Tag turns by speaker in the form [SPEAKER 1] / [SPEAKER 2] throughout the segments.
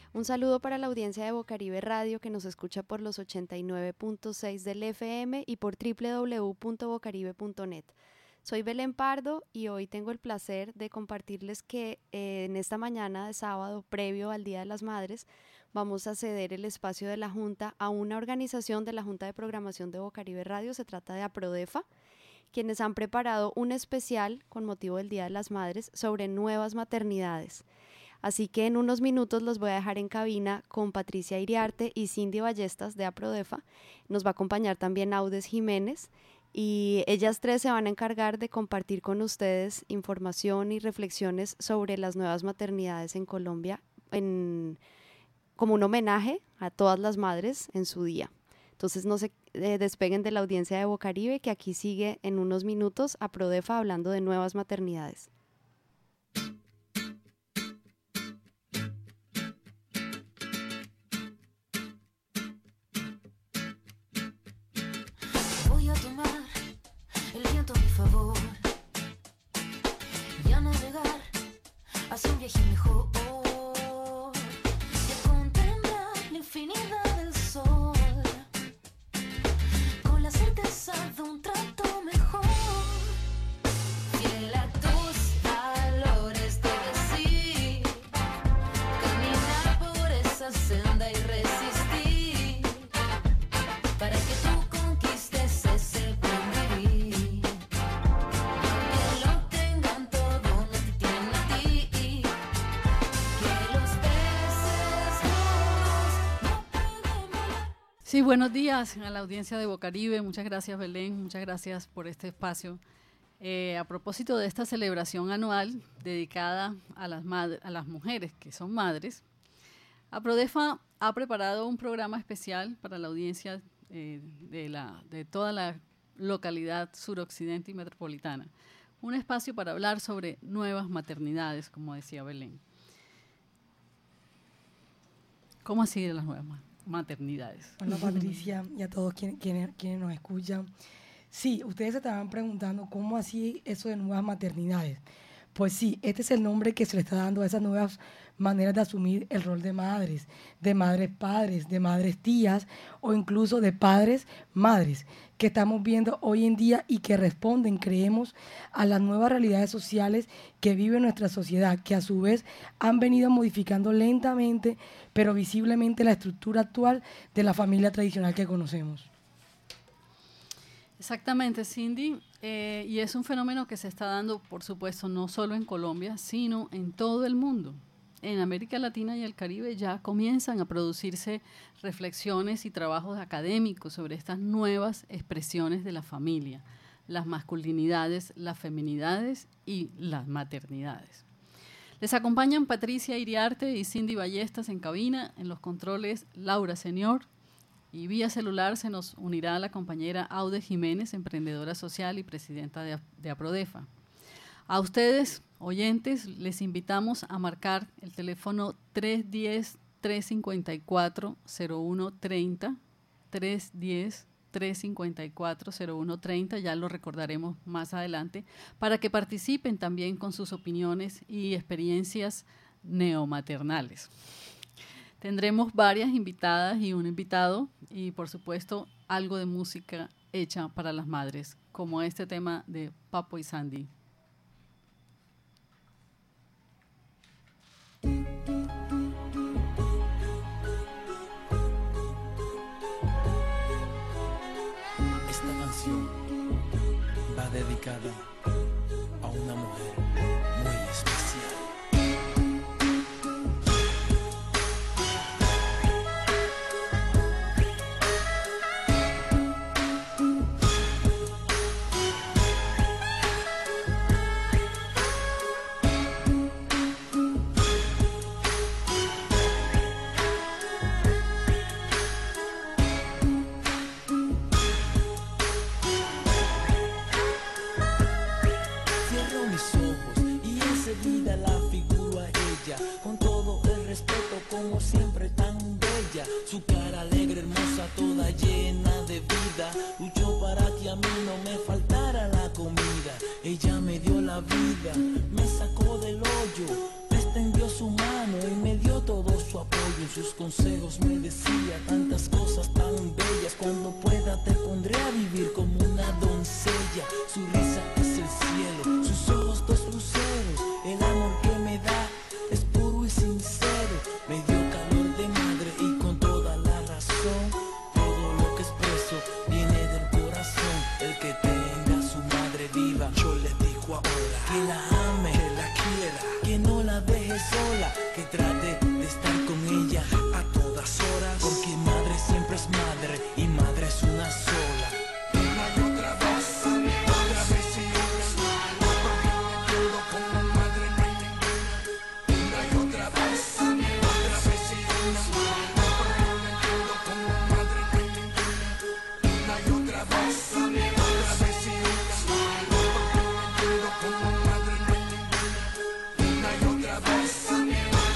[SPEAKER 1] Un saludo para la audiencia de Bocaribe Radio que nos escucha por los 89.6 del FM y por www.bocaribe.net. Soy Belén Pardo y hoy tengo el placer de compartirles que en esta mañana de sábado, previo al Día de las Madres, vamos a ceder el espacio de la Junta a una organización de la Junta de Programación de Bocaribe Radio. Se trata de APRODEFA, quienes han preparado un especial con motivo del Día de las Madres sobre nuevas maternidades. Así que en unos minutos los voy a dejar en cabina con Patricia Iriarte y Cindy Ballestas de APRODEFA. Nos va a acompañar también Audes Jiménez y ellas tres se van a encargar de compartir con ustedes información y reflexiones sobre las nuevas maternidades en Colombia como un homenaje a todas las madres en su día. Entonces no se despeguen de la audiencia de Bocaribe, que aquí sigue en unos minutos APRODEFA hablando de nuevas maternidades.
[SPEAKER 2] Voy a tomar el viento a mi favor y a navegar hacia un viaje mejor y a contemplar la infinidad del sol con la certeza de un trato mejor, fiel a tus valores debes ir, caminar por esa senda y resistir para que tú conquistes ese buen vivir, que lo tengan todo, no te tienen a ti, que los peces gordos no pueden volar.
[SPEAKER 3] Sí, buenos días a la audiencia de Bocaribe. Muchas gracias, Belén. Muchas gracias por este espacio. A propósito de esta celebración anual dedicada a las mujeres que son madres, APRODEFA ha preparado un programa especial para la audiencia de toda la localidad suroccidente y metropolitana. Un espacio para hablar sobre nuevas maternidades, como decía Belén. ¿Cómo así de las nuevas maternidades?
[SPEAKER 4] Hola Patricia y a todos quienes nos escuchan. Sí, ustedes se estaban preguntando cómo así eso de nuevas maternidades. Pues sí, este es el nombre que se le está dando a esas nuevas maneras de asumir el rol de madres padres, de madres tías o incluso de padres madres que estamos viendo hoy en día y que responden, creemos, a las nuevas realidades sociales que vive nuestra sociedad, que a su vez han venido modificando lentamente pero visiblemente la estructura actual de la familia tradicional que conocemos.
[SPEAKER 3] Exactamente, Cindy, y es un fenómeno que se está dando, por supuesto, no solo en Colombia, sino en todo el mundo. En América Latina y el Caribe ya comienzan a producirse reflexiones y trabajos académicos sobre estas nuevas expresiones de la familia, las masculinidades, las feminidades y las maternidades. Les acompañan Patricia Iriarte y Cindy Ballestas en cabina, en los controles Laura Señor, y vía celular se nos unirá la compañera Audes Jiménez, emprendedora social y presidenta de APRODEFA. A ustedes, oyentes, les invitamos a marcar el teléfono 310-354-0130, 310-354-0130, ya lo recordaremos más adelante, para que participen también con sus opiniones y experiencias neomaternales. Tendremos varias invitadas y un invitado y, por supuesto, algo de música hecha para las madres, como este tema de Papo y Sandy.
[SPEAKER 5] Esta canción va dedicada a una mujer muy especial. Con todo el respeto, como siempre tan bella, su cara alegre, hermosa, toda llena de vida. Luchó para que a mí no me faltara la comida. Ella me dio la vida, me sacó del hoyo, extendió su mano y me dio todo su apoyo. En sus consejos me decía tantas cosas tan bellas. Cuando pueda te pondré a vivir como una doncella. Su risa es el cielo, sus ojos dos luceros. El amor que me da es puro y sincero. Me dio calor de madre y con toda la razón. Todo lo que expreso viene del corazón. El que tenga a su madre viva, yo le digo ahora que la ame, que la quiera, que no la deje sola, que trate de estar con ella a todas horas. Porque madre siempre es madre y madre es una sola. Una y otra vez y porque me quiero como madre no hay ninguna. Una y otra vez y porque me quiero como madre no hay ninguna. Una y otra vez y porque me quiero como madre no hay ninguna. Una y otra vez y porque me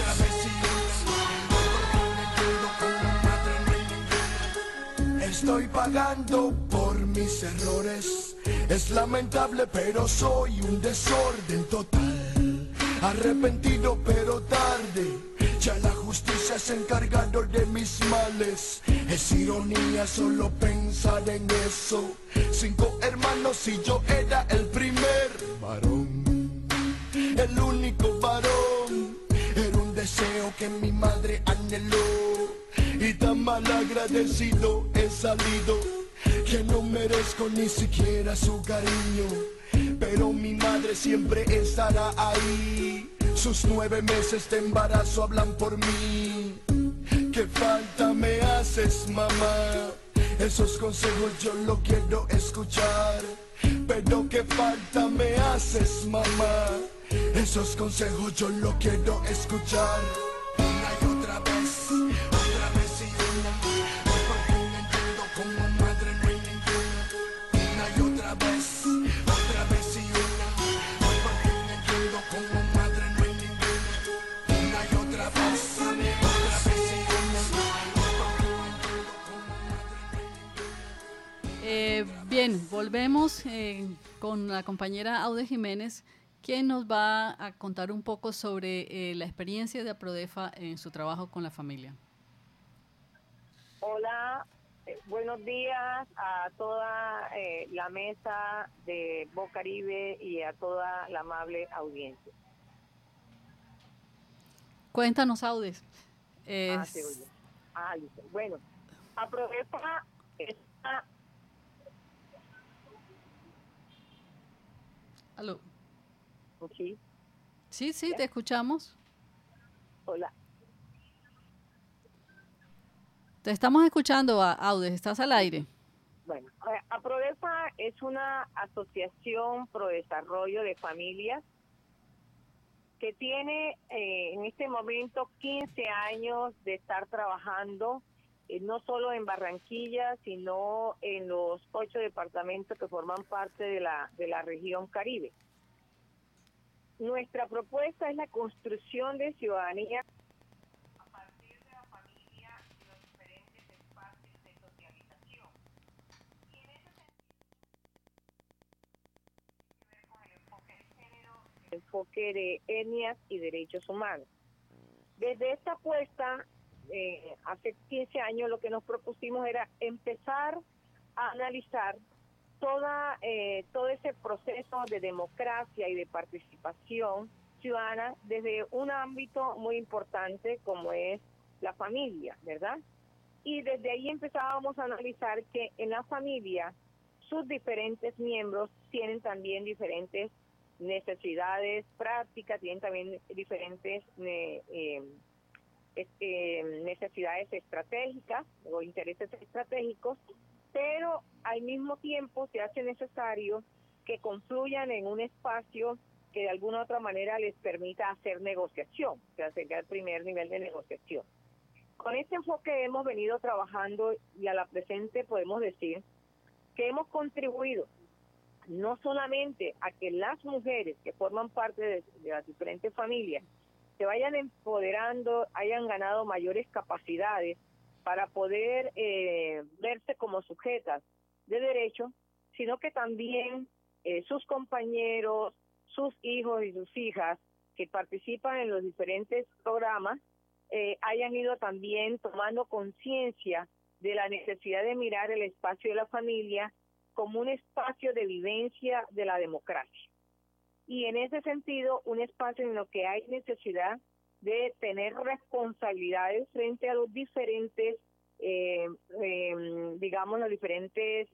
[SPEAKER 5] quiero como madre no hay ninguna.
[SPEAKER 6] Estoy pagando por mis errores. Es lamentable, pero soy un desorden total. Arrepentido, pero tarde. Ya la justicia se ha encargado de mis males. Es ironía solo pensar en eso. 5 hermanos y yo era el primer varón. El único varón. Era un deseo que mi madre anheló. Y tan mal agradecido he salido que no merezco ni siquiera su cariño. Pero mi madre siempre estará ahí. Sus 9 meses de embarazo hablan por mí. ¿Qué falta me haces, mamá? Esos consejos yo lo quiero escuchar. Pero qué falta me haces, mamá. Esos consejos yo lo quiero escuchar. Una y otra vez y una. Porque me entiendo como madre no hay ninguna. Una y otra vez y una. Porque me entiendo como madre no hay ninguna. Una y otra vez y una. Porque me entiendo como madre.
[SPEAKER 3] Bien, volvemos con la compañera Aude Jiménez, quien nos va a contar un poco sobre la experiencia de APRODEFA en su trabajo con la familia.
[SPEAKER 7] Hola, buenos días a toda la mesa de Bocaribe y a toda la amable audiencia.
[SPEAKER 3] Cuéntanos, Audes.
[SPEAKER 7] Sí, oye. Listo. Bueno, APRODEFA es una...
[SPEAKER 3] Aló.
[SPEAKER 7] Sí,
[SPEAKER 3] Sí, te escuchamos.
[SPEAKER 7] hola.
[SPEAKER 3] Te estamos escuchando, Audes, estás al aire.
[SPEAKER 7] Bueno, APRODEFA es una asociación pro desarrollo de familias que tiene en este momento 15 años de estar trabajando no solo en Barranquilla, sino en los 8 departamentos que forman parte de la región Caribe. Nuestra propuesta es la construcción de ciudadanía a partir de la familia y los diferentes espacios de socialización. Y en ese sentido, tiene que ver con el enfoque de género, el enfoque de etnias y derechos humanos. Desde esta apuesta, hace 15 años, lo que nos propusimos era empezar a analizar todo ese proceso de democracia y de participación ciudadana desde un ámbito muy importante como es la familia, ¿verdad? Y desde ahí empezábamos a analizar que en la familia sus diferentes miembros tienen también diferentes necesidades prácticas, tienen también diferentes necesidades estratégicas o intereses estratégicos, pero al mismo tiempo se hace necesario que confluyan en un espacio que de alguna u otra manera les permita hacer negociación, o sea, sería el primer nivel de negociación. Con este enfoque hemos venido trabajando y a la presente podemos decir que hemos contribuido no solamente a que las mujeres que forman parte de las diferentes familias se vayan empoderando, hayan ganado mayores capacidades para poder verse como sujetas de derecho, sino que también sus compañeros, sus hijos y sus hijas que participan en los diferentes programas hayan ido también tomando conciencia de la necesidad de mirar el espacio de la familia como un espacio de vivencia de la democracia. Y en ese sentido, un espacio en el que hay necesidad de tener responsabilidades frente a los diferentes, digamos, los diferentes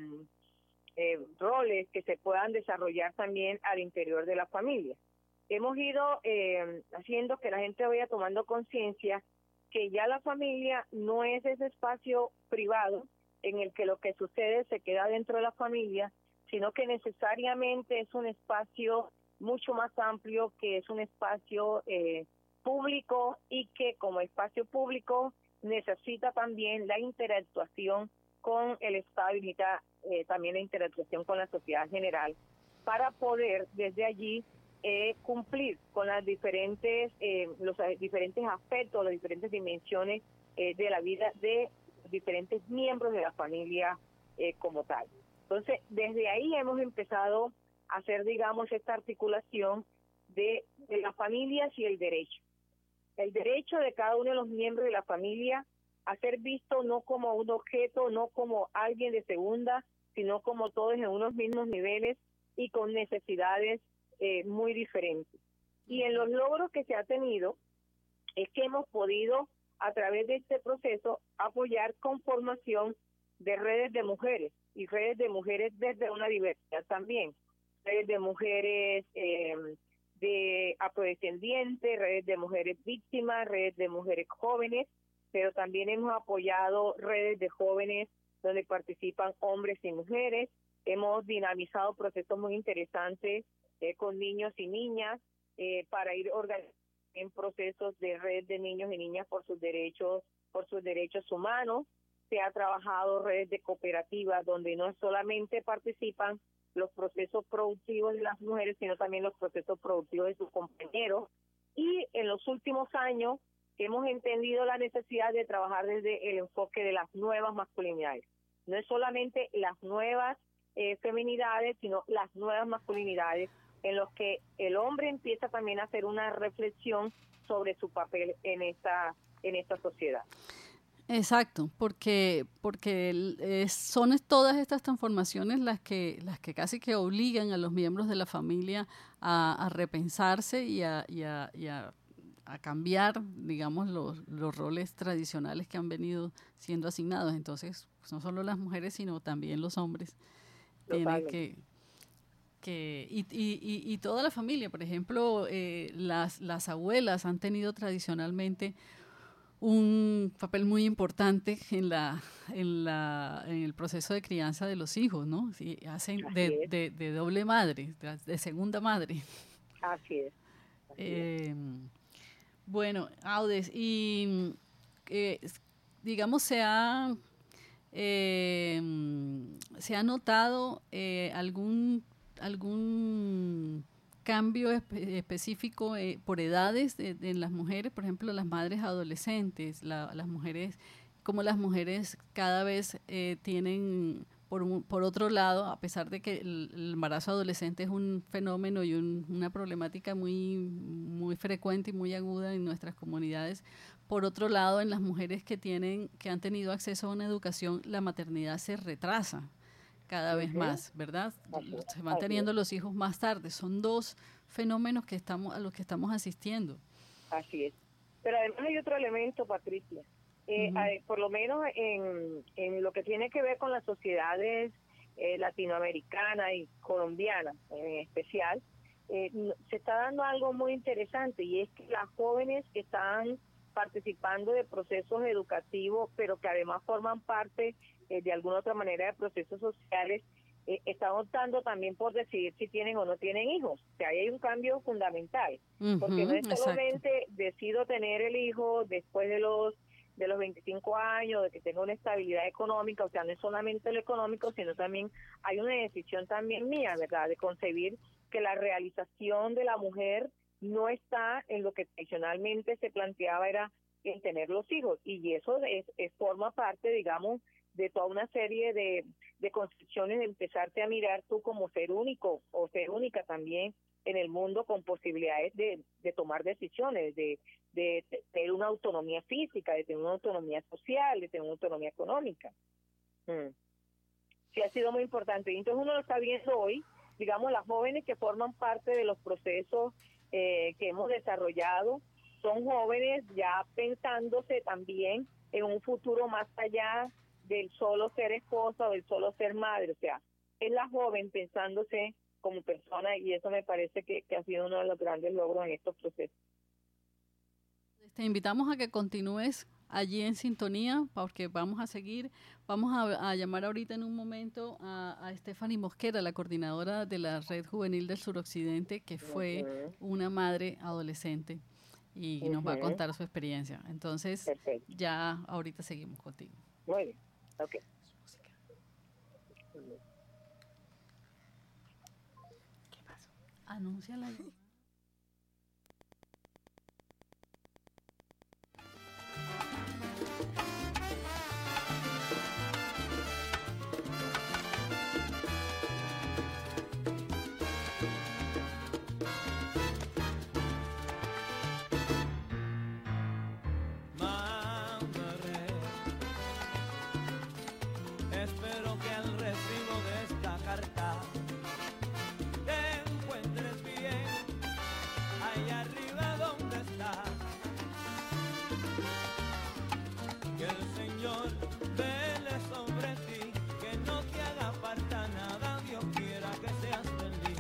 [SPEAKER 7] roles que se puedan desarrollar también al interior de la familia. Hemos ido haciendo que la gente vaya tomando conciencia que ya la familia no es ese espacio privado en el que lo que sucede se queda dentro de la familia, sino que necesariamente es un espacio mucho más amplio, que es un espacio público y que como espacio público necesita también la interactuación con el Estado y necesita también la interactuación con la sociedad general para poder desde allí cumplir con las los diferentes aspectos, las diferentes dimensiones de la vida de diferentes miembros de la familia como tal. Entonces, desde ahí hemos empezado a hacer, digamos, esta articulación de las familias y el derecho. El derecho de cada uno de los miembros de la familia a ser visto no como un objeto, no como alguien de segunda, sino como todos en unos mismos niveles y con necesidades muy diferentes. Y en los logros que se ha tenido es que hemos podido, a través de este proceso, apoyar con formación de redes de mujeres, y redes de mujeres desde una diversidad también, redes de mujeres de afrodescendientes, redes de mujeres víctimas, redes de mujeres jóvenes, pero también hemos apoyado redes de jóvenes donde participan hombres y mujeres. Hemos dinamizado procesos muy interesantes con niños y niñas para ir organizando en procesos de red de niños y niñas por sus derechos humanos. Se ha trabajado redes de cooperativas donde no solamente participan los procesos productivos de las mujeres, sino también los procesos productivos de sus compañeros. Y en los últimos años hemos entendido la necesidad de trabajar desde el enfoque de las nuevas masculinidades. No es solamente las nuevas feminidades, sino las nuevas masculinidades, en los que el hombre empieza también a hacer una reflexión sobre su papel en esta sociedad.
[SPEAKER 3] Exacto, porque son todas estas transformaciones las que casi que obligan a los miembros de la familia a repensarse y a cambiar, digamos, los roles tradicionales que han venido siendo asignados. Entonces, pues, no solo las mujeres, sino también los hombres tienen y toda la familia. Por ejemplo, las abuelas han tenido tradicionalmente un papel muy importante en el proceso de crianza de los hijos, ¿no? Sí, hacen de doble madre, de segunda madre.
[SPEAKER 7] Así es.
[SPEAKER 3] Bueno, Audes, y digamos se ha notado algún cambio específico por edades en las mujeres, por ejemplo, las madres adolescentes, las mujeres, como las mujeres cada vez tienen, por otro lado, a pesar de que el embarazo adolescente es un fenómeno y una problemática muy frecuente y muy aguda en nuestras comunidades, por otro lado, en las mujeres que han tenido acceso a una educación, la maternidad se retrasa cada vez más, ¿verdad? Se van teniendo los hijos más tarde. Son dos fenómenos a los que estamos asistiendo.
[SPEAKER 7] Así es. Pero además hay otro elemento, Patricia. Por lo menos en lo que tiene que ver con las sociedades latinoamericanas y colombianas en especial, se está dando algo muy interesante, y es que las jóvenes que están participando de procesos educativos, pero que además forman parte de alguna otra manera de procesos sociales, están optando también por decidir si tienen o no tienen hijos. O sea, ahí hay un cambio fundamental, porque no es solamente decido tener el hijo después de los 25 años, de que tenga una estabilidad económica. O sea, no es solamente lo económico, sino también hay una decisión también mía, ¿verdad?, de concebir que la realización de la mujer no está en lo que tradicionalmente se planteaba, era en tener los hijos, y eso forma parte, digamos, de toda una serie de de construcciones, de empezarte a mirar tú como ser único o ser única también en el mundo, con posibilidades de tomar decisiones, de tener una autonomía física, de tener una autonomía social, de tener una autonomía económica. Sí, ha sido muy importante. Y entonces uno lo está viendo hoy, digamos, las jóvenes que forman parte de los procesos que hemos desarrollado, son jóvenes ya pensándose también en un futuro más allá del solo ser esposa o del solo ser madre. O sea, es la joven pensándose como persona, y eso me parece que ha sido uno de los grandes logros en estos procesos.
[SPEAKER 3] Te invitamos a que continúes allí en sintonía, porque vamos a seguir. Vamos a llamar ahorita en un momento a Stephanie Mosquera, la coordinadora de la Red Juvenil del Suroccidente, que fue una madre adolescente y nos va a contar su experiencia. Entonces,
[SPEAKER 7] Perfecto.
[SPEAKER 3] ya ahorita seguimos contigo.
[SPEAKER 7] Muy bien, ok.
[SPEAKER 3] Anuncia la...
[SPEAKER 8] Madre, espero que al recibo de esta carta te encuentres bien allá arriba donde estás. Que el Señor vele sobre ti, que no te haga falta nada, Dios quiera que seas feliz.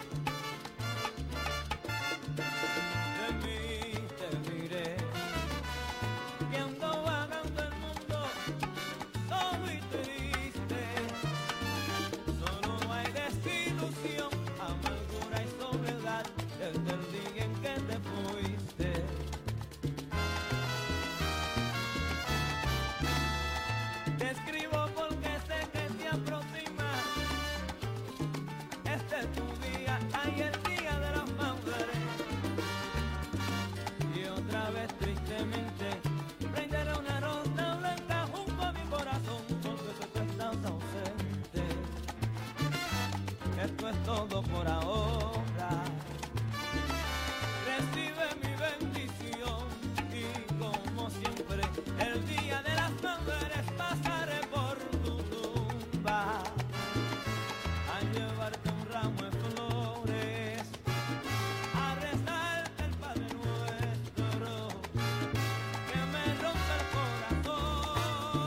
[SPEAKER 8] De mí te diré que ando vagando el mundo solo y triste. Solo hay desilusión, amargura y soledad desde el día en que te fuiste. Te escribo porque sé que te aproxima. Este es tu día, ay, el día de las madres. Y otra vez tristemente prenderé una ronda blanca junto a mi corazón, porque sé que estás ausente. Esto es todo por ahora. Recibe mi bendición y como siempre el día de las madres pasaré por tu tumba a llevarte un ramo de flores, a rezarte el Padre Nuestro que me rompe el corazón.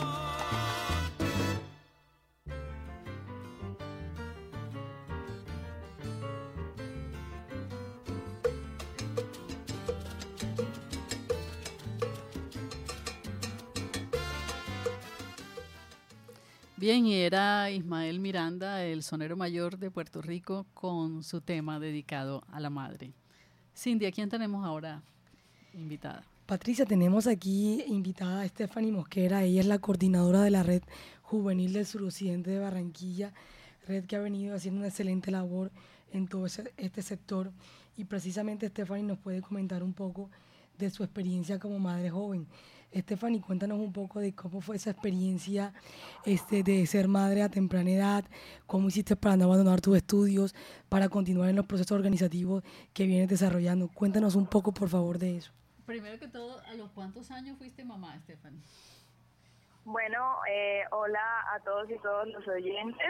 [SPEAKER 3] Bien, y era Ismael Miranda, el sonero mayor de Puerto Rico, con su tema dedicado a la madre. Cindy, ¿a quién tenemos ahora invitada?
[SPEAKER 4] Patricia, tenemos aquí invitada a Stephanie Mosquera. Ella es la coordinadora de la Red Juvenil del Suroccidente de Barranquilla, red que ha venido haciendo una excelente labor en todo este sector. Y precisamente Stephanie nos puede comentar un poco de su experiencia como madre joven. Stephanie, cuéntanos un poco de cómo fue esa experiencia de ser madre a temprana edad, cómo hiciste para no abandonar tus estudios, para continuar en los procesos organizativos que vienes desarrollando. Cuéntanos un poco, por favor, de eso.
[SPEAKER 3] Primero que todo, ¿a los cuántos años fuiste mamá, Stephanie?
[SPEAKER 9] Bueno, hola a todos y todos los oyentes.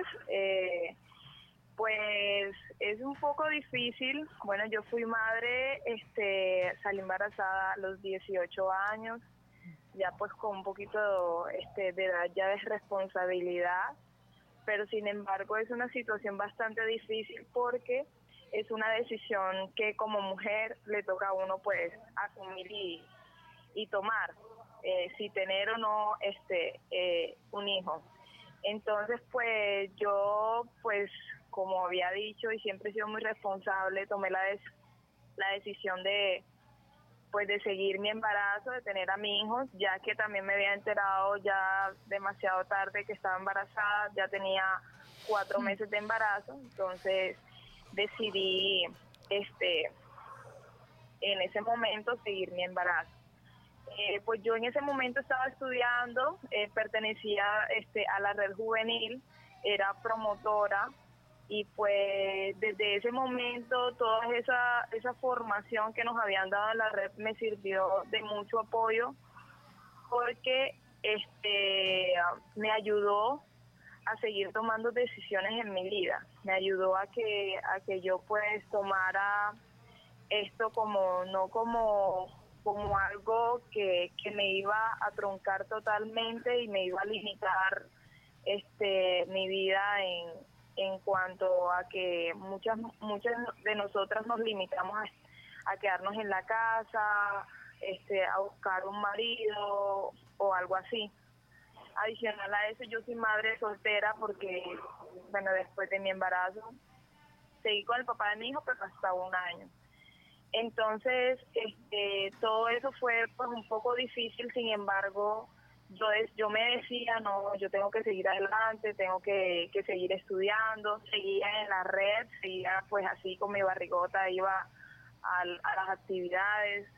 [SPEAKER 9] Pues es un poco difícil. Bueno, yo fui madre, salí embarazada a los 18 años, ya pues con un poquito de edad ya de responsabilidad, pero sin embargo es una situación bastante difícil porque es una decisión que como mujer le toca a uno pues asumir y tomar, si tener o no un hijo. Entonces pues yo pues como había dicho y siempre he sido muy responsable, tomé la decisión de seguir mi embarazo, de tener a mi hijo, ya que también me había enterado ya demasiado tarde que estaba embarazada, ya tenía 4 meses de embarazo, entonces decidí en ese momento seguir mi embarazo. Pues yo en ese momento estaba estudiando, pertenecía a la red juvenil era promotora, y pues desde ese momento toda esa formación que nos habían dado en la red me sirvió de mucho apoyo, porque me ayudó a seguir tomando decisiones en mi vida, me ayudó a que yo pues tomara esto no como algo que me iba a truncar totalmente y me iba a limitar mi vida en cuanto a que muchas de nosotras nos limitamos a quedarnos en la casa, a buscar un marido o algo así. Adicional a eso, yo soy madre soltera porque, bueno, después de mi embarazo, seguí con el papá de mi hijo, pero hasta 1 año. Entonces, todo eso fue pues un poco difícil. Sin embargo, yo me decía, no, yo tengo que seguir adelante, tengo que seguir estudiando. Seguía en la red, seguía pues así con mi barrigota, iba a las actividades,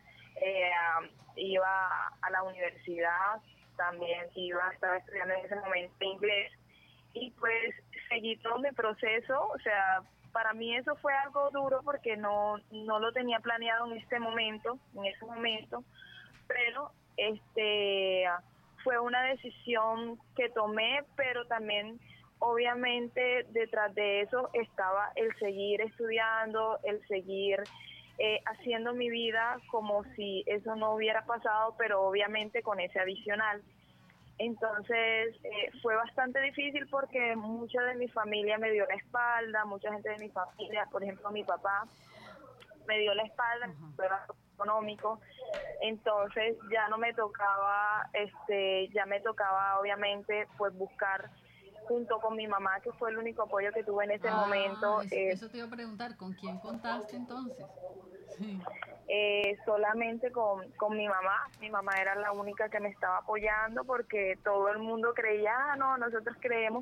[SPEAKER 9] iba a la universidad, también estaba estudiando en ese momento inglés, y pues seguí todo mi proceso. O sea, para mí eso fue algo duro porque no lo tenía planeado en ese momento, pero fue una decisión que tomé, pero también obviamente detrás de eso estaba el seguir estudiando, el seguir haciendo mi vida como si eso no hubiera pasado, pero obviamente con ese adicional. Entonces fue bastante difícil porque mucha de mi familia me dio la espalda, mucha gente de mi familia, por ejemplo mi papá, me dio la espalda, fue económico. Entonces ya me tocaba obviamente pues buscar junto con mi mamá, que fue el único apoyo que tuve en ese momento.
[SPEAKER 3] Eso te iba a preguntar, ¿con quién contaste entonces? Sí.
[SPEAKER 9] Solamente con mi mamá. Mi mamá era la única que me estaba apoyando, porque todo el mundo creía, nosotros creíamos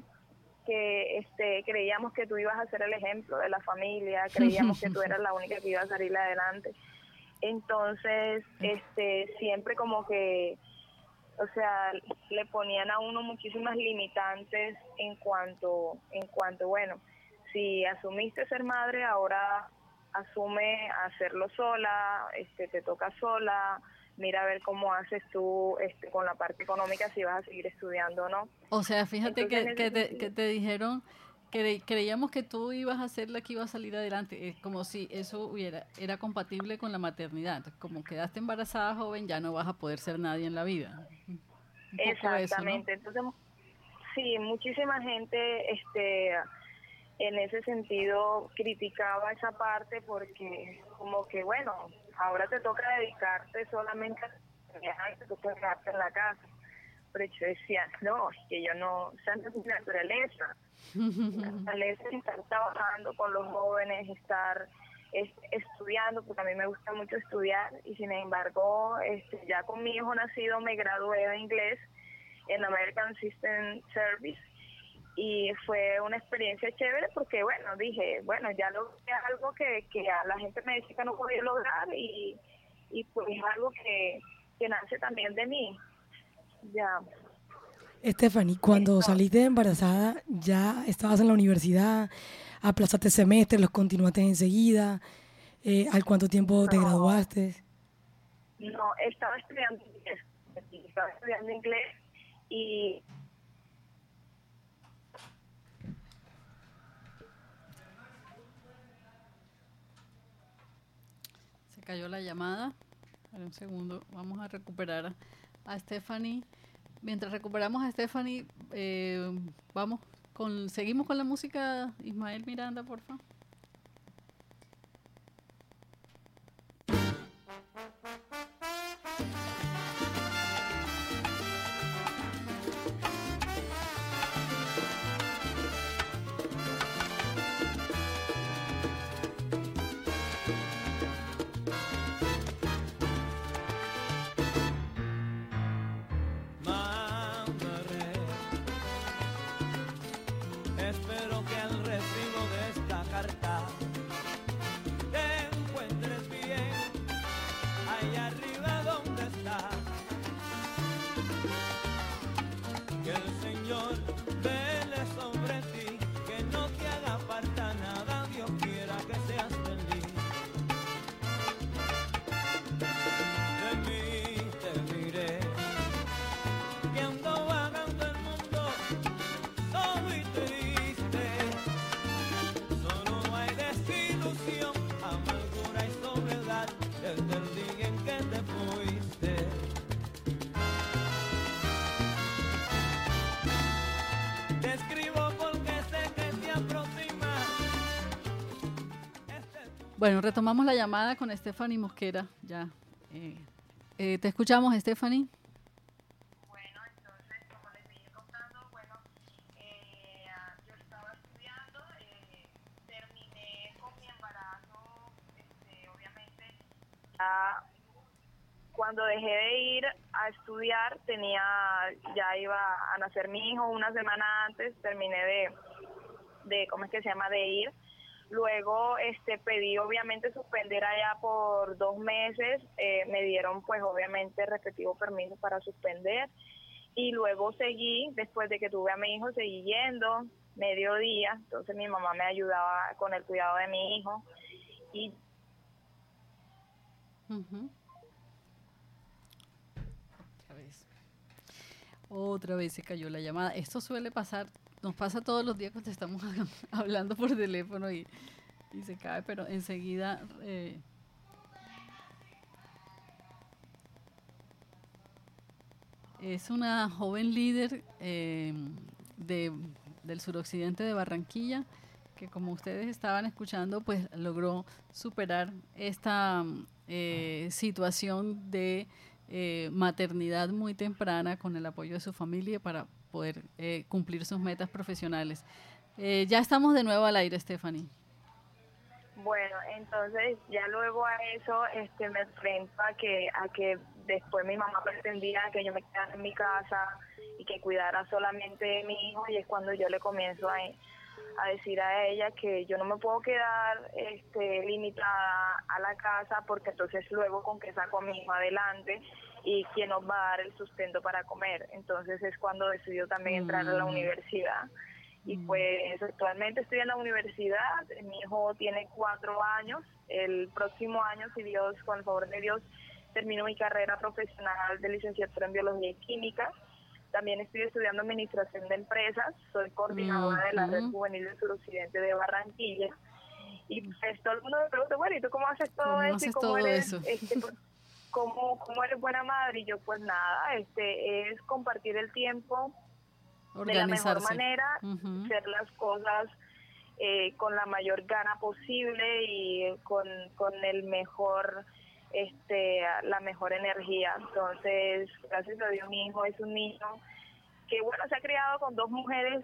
[SPEAKER 9] que tú ibas a ser el ejemplo de la familia, creíamos que tú eras la única que iba a salir adelante. Entonces, siempre como que, o sea, le ponían a uno muchísimas limitantes en cuanto, bueno, si asumiste ser madre, ahora asume hacerlo sola, te toca sola, mira a ver cómo haces tú con la parte económica, si vas a seguir estudiando o no.
[SPEAKER 3] O sea, fíjate
[SPEAKER 9] Entonces,
[SPEAKER 3] que te dijeron, creíamos que tú ibas a ser la que iba a salir adelante, es como si eso era compatible con la maternidad. Como quedaste embarazada joven, ya no vas a poder ser nadie en la vida.
[SPEAKER 9] Exactamente. Eso, ¿no? Entonces, sí, muchísima gente en ese sentido criticaba esa parte, porque como que, bueno, ahora te toca dedicarte solamente a viajar, te toca quedarte en la casa. Pero yo decía, no, es que yo no, esa no es mi naturaleza. La naturaleza es estar trabajando con los jóvenes, estar estudiando, porque a mí me gusta mucho estudiar, y sin embargo, ya con mi hijo nacido me gradué de inglés en American System Service, y fue una experiencia chévere porque, bueno, dije, bueno, ya logré algo que a la gente me decía que no podía lograr, y pues es algo que nace también de mí. Ya.
[SPEAKER 4] Stephanie, cuando saliste embarazada, ¿ya estabas en la universidad? ¿Aplazaste semestres, los continuaste enseguida? ¿Al cuánto tiempo te graduaste?
[SPEAKER 9] No, estaba estudiando inglés y...
[SPEAKER 3] Se cayó la llamada. Espera un segundo, vamos a recuperar a Stephanie. Mientras recuperamos a Stephanie, seguimos con la música. Ismael Miranda, por favor.
[SPEAKER 8] Espero que al recibo de esta carta
[SPEAKER 3] Bueno, retomamos la llamada con Stephanie Mosquera. Ya, te escuchamos, Stephanie.
[SPEAKER 9] Bueno, entonces, como les seguí contando, bueno, yo estaba estudiando, terminé con mi embarazo, obviamente, ya cuando dejé de ir a estudiar, ya iba a nacer mi hijo una semana antes, terminé ¿cómo es que se llama?, de ir. Luego pedí obviamente suspender allá por 2 meses, me dieron pues obviamente el respectivo permiso para suspender y luego seguí, después de que tuve a mi hijo, seguí yendo mediodía, entonces mi mamá me ayudaba con el cuidado de mi hijo y
[SPEAKER 3] Otra vez se cayó la llamada. Esto suele pasar, nos pasa todos los días cuando estamos hablando por teléfono y se cae, pero enseguida es una joven líder del suroccidente de Barranquilla que, como ustedes estaban escuchando, pues logró superar esta situación de maternidad muy temprana con el apoyo de su familia para poder cumplir sus metas profesionales. Ya estamos de nuevo al aire, Stephanie.
[SPEAKER 9] Bueno, entonces ya luego a eso me enfrento a que después mi mamá pretendía que yo me quedara en mi casa y que cuidara solamente de mi hijo, y es cuando yo le comienzo a decir a ella que yo no me puedo quedar limitada a la casa, porque entonces luego con qué saco a mi hijo adelante y quién nos va a dar el sustento para comer. Entonces es cuando decidió también entrar a la universidad. Y pues actualmente estoy en la universidad, mi hijo tiene 4 años, el próximo año, si Dios, con el favor de Dios, termino mi carrera profesional de licenciatura en Biología y Química. También estoy estudiando Administración de Empresas, soy coordinadora de la Red Juvenil del Suroccidente de Barranquilla. Y pues todo el mundo me pregunta, bueno, ¿y tú cómo haces todo eso? ¿Y cómo eres, cómo eres buena madre? Y yo, pues nada, es compartir el tiempo de la mejor manera, hacer las cosas con la mayor gana posible y con el mejor, la mejor energía. Entonces, gracias a Dios, mi hijo es un niño que, bueno, se ha criado con 2 mujeres,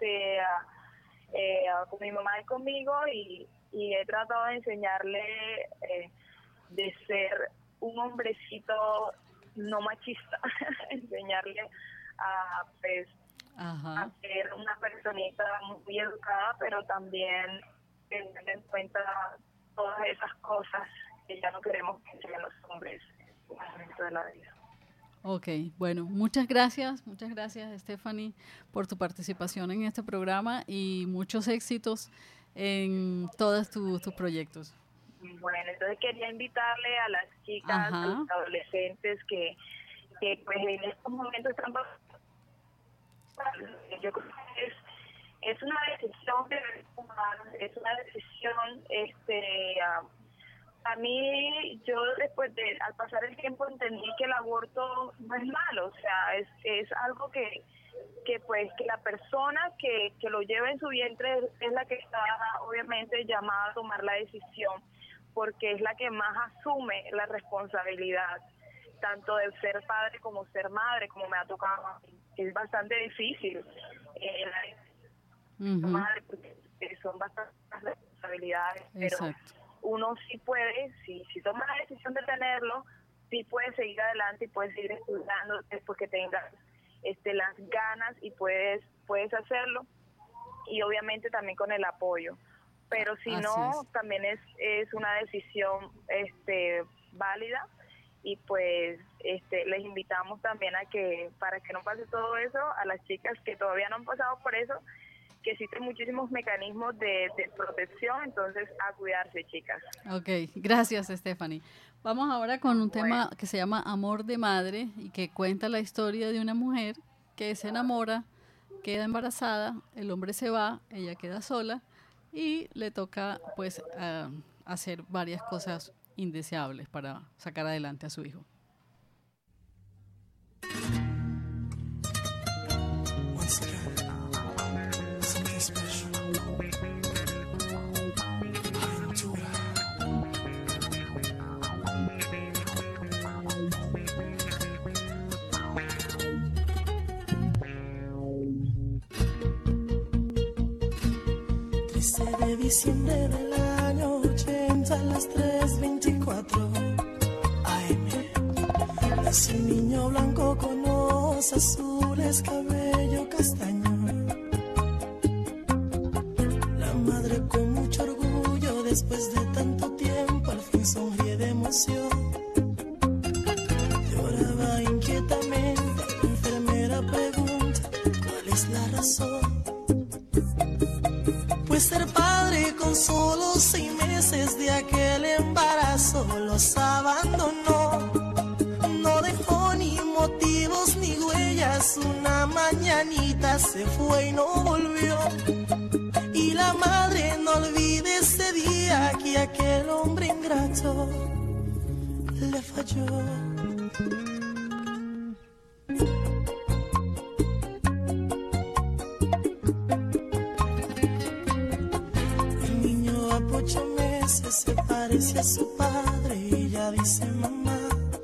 [SPEAKER 9] con mi mamá y conmigo, y he tratado de enseñarle de ser un hombrecito no machista, enseñarle a, pues, a ser una personita muy educada, pero también tener en cuenta todas esas cosas que ya no queremos que sean los hombres en el momento de la vida.
[SPEAKER 3] Ok, bueno, muchas gracias Stephanie por tu participación en este programa y muchos éxitos en todos tus proyectos.
[SPEAKER 9] Bueno, entonces quería invitarle a las chicas, a los adolescentes que pues en estos momentos están pasando. Yo creo que es una decisión que es una decisión, a mí, yo después al pasar el tiempo entendí que el aborto no es malo, o sea, es algo que pues que la persona que lo lleva en su vientre es la que está obviamente llamada a tomar la decisión, porque es la que más asume la responsabilidad, tanto de ser padre como ser madre, como me ha tocado a mí. Es bastante difícil madre, porque son bastantes responsabilidades, pero uno sí puede, si toma la decisión de tenerlo, sí puede seguir adelante y puede seguir estudiando después que tengas las ganas y puedes hacerlo, y obviamente también con el apoyo, pero si no, también es una decisión válida. Y pues les invitamos también a que, para que no pase todo eso, a las chicas que todavía no han pasado por eso, que existen muchísimos mecanismos de protección, entonces a cuidarse, chicas.
[SPEAKER 3] Ok, gracias Stephanie. Vamos ahora con un tema que se llama Amor de Madre y que cuenta la historia de una mujer que se enamora, queda embarazada, el hombre se va, ella queda sola y le toca pues hacer varias cosas indeseables para sacar adelante a su hijo.
[SPEAKER 5] 13 de diciembre del año 80 a las 3:24 AM. Nació un niño blanco con ojos azules, cabello castaño. La madre con mucho orgullo, después de tanto tiempo, al fin sonríe de emoción. Lloraba inquietamente, la enfermera pregunta cuál es la razón. Pues ser padre con solo 6 meses de aquel embarazo los abandonó. No dejó ni motivos ni huellas, una mañanita se fue y no volvió. Y la madre no olvide ese día que aquel hombre ingrato le falló. El niño a 8 meses se parece a su padre y ella dice mamá.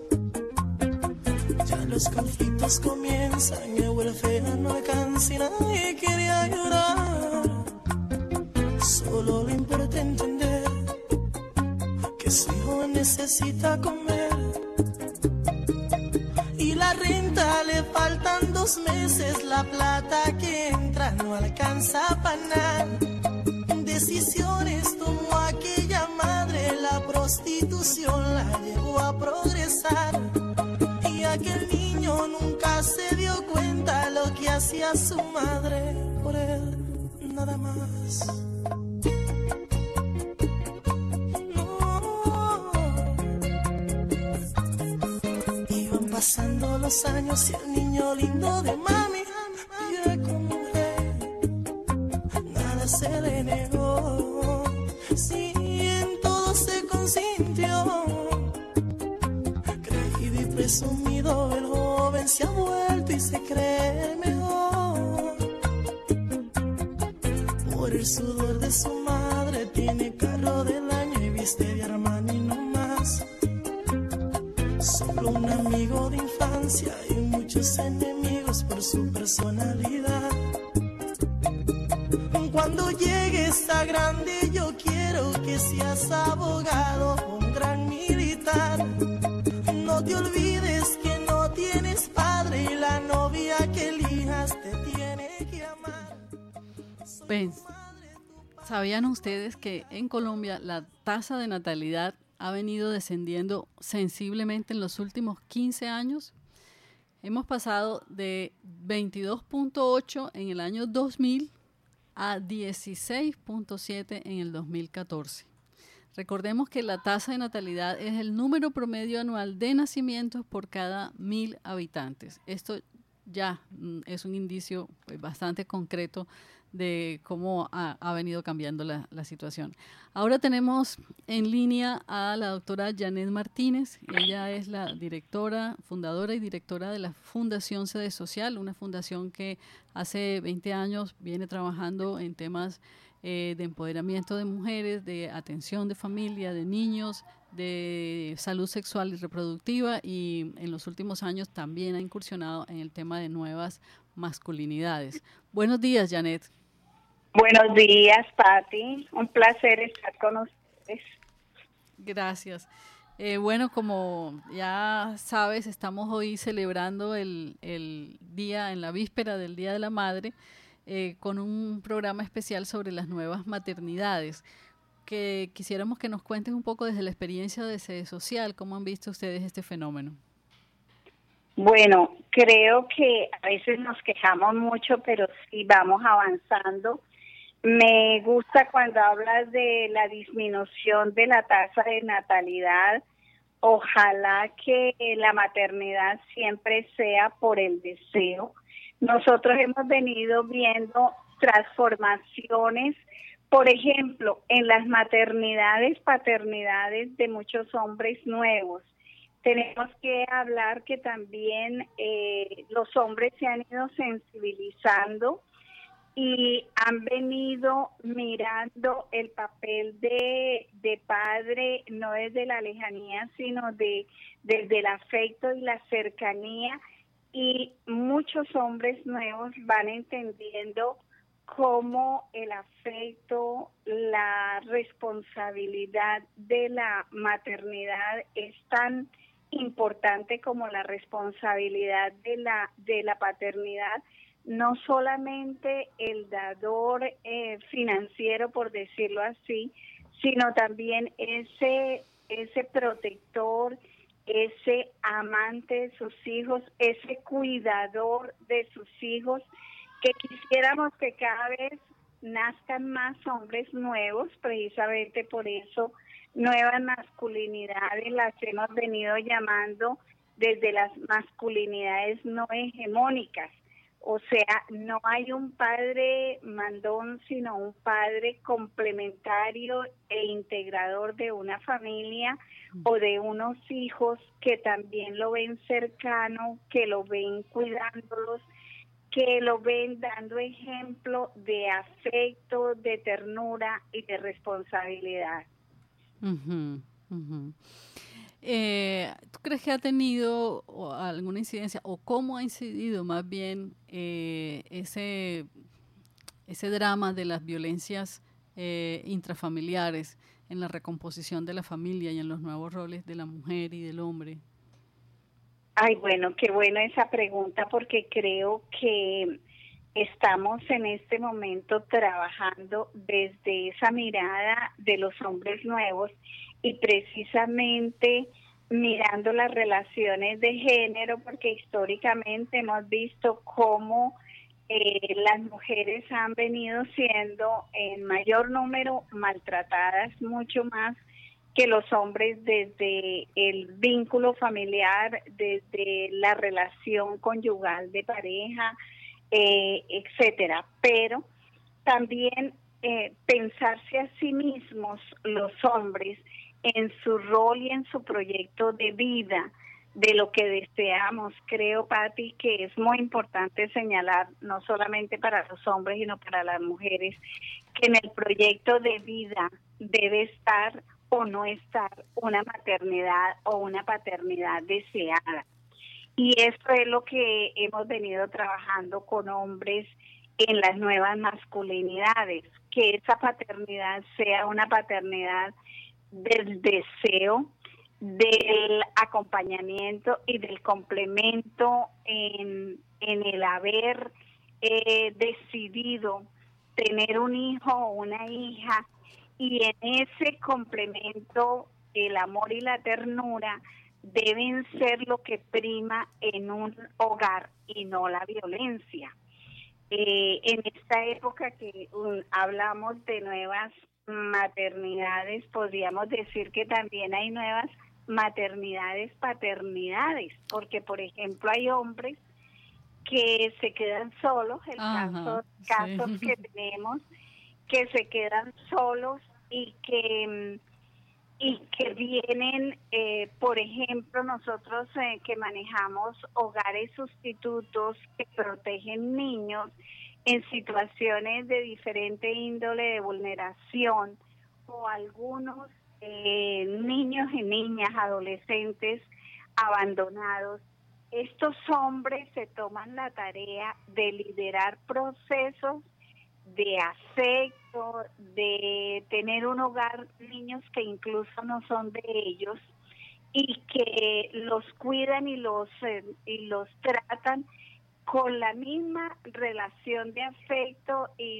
[SPEAKER 5] Ya los conflictos comienzan, el welfare no alcanza y nadie quiere ayudar. Solo le importa entender que su hijo necesita comer. Y la renta le faltan 2 meses, la plata que entra no alcanza para nada. Decisiones tomó aquella madre, la prostitución la llevó a progresar. Y aquel niño nunca se dio cuenta lo que hacía su madre por él, nada más. Iban pasando los años y el niño lindo de mami vive como un rey. Nada se le negó, sí, en todo se consintió. Creído y presumido, el joven se ha vuelto y se cree el mejor. Por el sudor de su madre tiene carro del año y viste de Armani no más. Solo un amigo de infancia y muchos enemigos por su personalidad. Cuando llegues a grande yo quiero que seas abogado, un gran militar. No te olvides que no tienes padre y la novia que elijas te tiene que amar.
[SPEAKER 3] Pues, ¿sabían ustedes que en Colombia la tasa de natalidad ha venido descendiendo sensiblemente en los últimos 15 años? Hemos pasado de 22.8 en el año 2000 a 16.7 en el 2014. Recordemos que la tasa de natalidad es el número promedio anual de nacimientos por cada 1.000 habitantes. Esto ya es un indicio pues, bastante concreto de cómo ha venido cambiando la situación. Ahora tenemos en línea a la doctora Janet Martínez. Ella es la directora, fundadora y directora de la Fundación Sede Social, una fundación que hace 20 años viene trabajando en temas de empoderamiento de mujeres, de atención de familia, de niños, de salud sexual y reproductiva, y en los últimos años también ha incursionado en el tema de nuevas masculinidades. Buenos días, Janet.
[SPEAKER 10] Buenos días, Patti. Un placer estar con ustedes.
[SPEAKER 3] Gracias. Bueno, como ya sabes, estamos hoy celebrando el día, en la víspera del Día de la Madre, con un programa especial sobre las nuevas maternidades, que quisiéramos que nos cuentes un poco desde la experiencia de Sede Social, cómo han visto ustedes este fenómeno.
[SPEAKER 10] Bueno, creo que a veces nos quejamos mucho, pero sí vamos avanzando. Me gusta cuando hablas de la disminución de la tasa de natalidad. Ojalá que la maternidad siempre sea por el deseo. Nosotros hemos venido viendo transformaciones, por ejemplo, en las maternidades, paternidades de muchos hombres nuevos. Tenemos que hablar que también los hombres se han ido sensibilizando y han venido mirando el papel de padre, no desde la lejanía, sino desde el afecto y la cercanía, y muchos hombres nuevos van entendiendo cómo el afecto, la responsabilidad de la maternidad es tan importante como la responsabilidad de la paternidad. No solamente el dador financiero, por decirlo así, sino también ese protector, ese amante de sus hijos, ese cuidador de sus hijos, que quisiéramos que cada vez nazcan más hombres nuevos. Precisamente por eso nuevas masculinidades las hemos venido llamando desde las masculinidades no hegemónicas. O sea, no hay un padre mandón, sino un padre complementario e integrador de una familia o de unos hijos que también lo ven cercano, que lo ven cuidándolos, que lo ven dando ejemplo de afecto, de ternura y de responsabilidad.
[SPEAKER 3] Ujú, ujú. ¿Tú crees que ha tenido alguna incidencia o cómo ha incidido más bien ese drama de las violencias intrafamiliares en la recomposición de la familia y en los nuevos roles de la mujer y del hombre?
[SPEAKER 10] Ay, bueno, qué buena esa pregunta, porque creo que estamos en este momento trabajando desde esa mirada de los hombres nuevos y precisamente mirando las relaciones de género, porque históricamente hemos visto cómo las mujeres han venido siendo en mayor número maltratadas, mucho más que los hombres, desde el vínculo familiar, desde la relación conyugal de pareja, etcétera. Pero también pensarse a sí mismos los hombres en su rol y en su proyecto de vida, de lo que deseamos. Creo, Patti, que es muy importante señalar, no solamente para los hombres, sino para las mujeres, que en el proyecto de vida debe estar o no estar una maternidad o una paternidad deseada. Y eso es lo que hemos venido trabajando con hombres en las nuevas masculinidades, que esa paternidad sea una paternidad del deseo, del acompañamiento y del complemento en el haber decidido tener un hijo o una hija, y en ese complemento el amor y la ternura deben ser lo que prima en un hogar y no la violencia. En esta época que hablamos de nuevas maternidades, podríamos decir que también hay nuevas maternidades, paternidades, porque por ejemplo hay hombres que se quedan solos, casos que tenemos, que se quedan solos y que vienen, por ejemplo, nosotros que manejamos hogares sustitutos que protegen niños en situaciones de diferente índole de vulneración, o algunos niños y niñas, adolescentes abandonados. Estos hombres se toman la tarea de liderar procesos de afecto, de tener un hogar, niños que incluso no son de ellos, y que los cuidan y los tratan con la misma relación de afecto y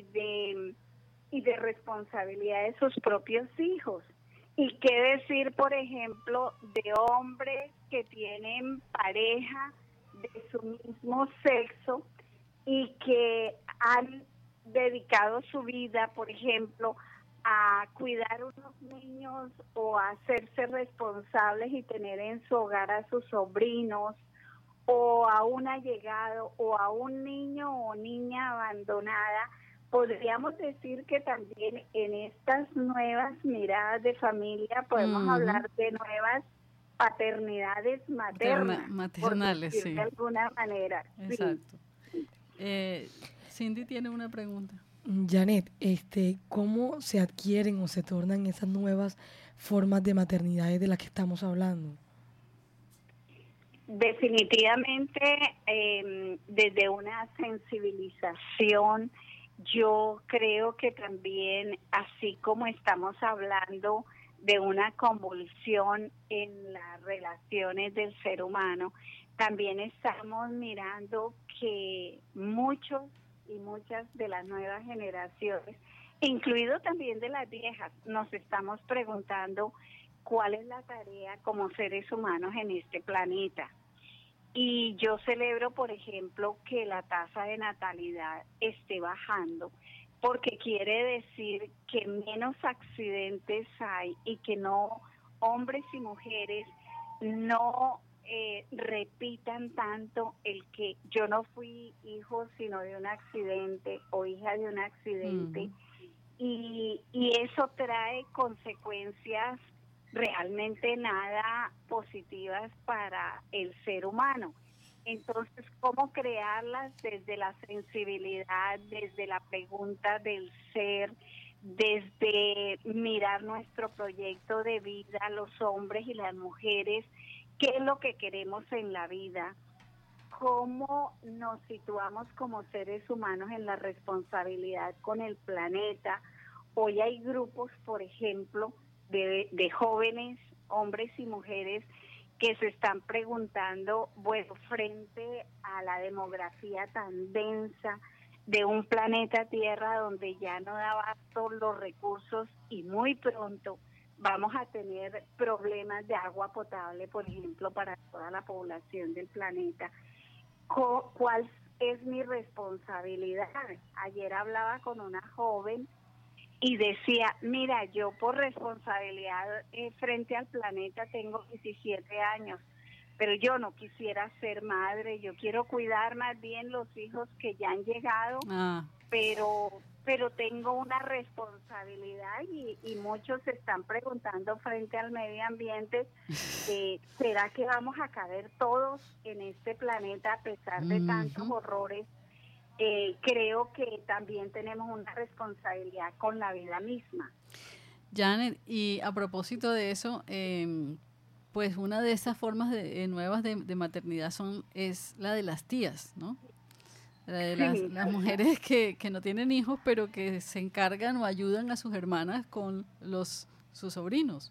[SPEAKER 10] de responsabilidad de sus propios hijos. Y qué decir, por ejemplo, de hombres que tienen pareja de su mismo sexo y que han dedicado su vida, por ejemplo, a cuidar unos niños o a hacerse responsables y tener en su hogar a sus sobrinos, o a un allegado, o a un niño o niña abandonada. Podríamos decir que también en estas nuevas miradas de familia podemos hablar de nuevas paternidades maternales,
[SPEAKER 3] sí,
[SPEAKER 10] de alguna manera.
[SPEAKER 3] Exacto. Sí. Cindy tiene una pregunta.
[SPEAKER 4] Janet, ¿cómo se adquieren o se tornan esas nuevas formas de maternidades de las que estamos hablando?
[SPEAKER 10] Definitivamente desde una sensibilización yo creo que también, así como estamos hablando de una convulsión en las relaciones del ser humano, también estamos mirando que muchos y muchas de las nuevas generaciones, incluido también de las viejas, nos estamos preguntando cuál es la tarea como seres humanos en este planeta. Y yo celebro, por ejemplo, que la tasa de natalidad esté bajando, porque quiere decir que menos accidentes hay y que no, hombres y mujeres no repitan tanto el que yo no fui hijo sino de un accidente o hija de un accidente. Y eso trae consecuencias realmente nada positivas para el ser humano. Entonces, ¿cómo crearlas desde la sensibilidad, desde la pregunta del ser, desde mirar nuestro proyecto de vida, los hombres y las mujeres, qué es lo que queremos en la vida? ¿Cómo nos situamos como seres humanos en la responsabilidad con el planeta? Hoy hay grupos, por ejemplo, de jóvenes, hombres y mujeres, que se están preguntando, bueno, frente a la demografía tan densa de un planeta Tierra donde ya no da abasto los recursos y muy pronto vamos a tener problemas de agua potable, por ejemplo, para toda la población del planeta. ¿Cuál es mi responsabilidad? Ayer hablaba con una joven y decía, mira, yo por responsabilidad frente al planeta tengo 17 años, pero yo no quisiera ser madre, yo quiero cuidar más bien los hijos que ya han llegado, pero tengo una responsabilidad y muchos se están preguntando frente al medio ambiente, ¿será que vamos a caber todos en este planeta a pesar de tantos horrores? Creo que también tenemos una responsabilidad con la vida misma.
[SPEAKER 3] Janet, y a propósito de eso, pues una de esas formas nuevas de maternidad es la de las tías, ¿no? La de las mujeres que no tienen hijos, pero que se encargan o ayudan a sus hermanas con sus sobrinos.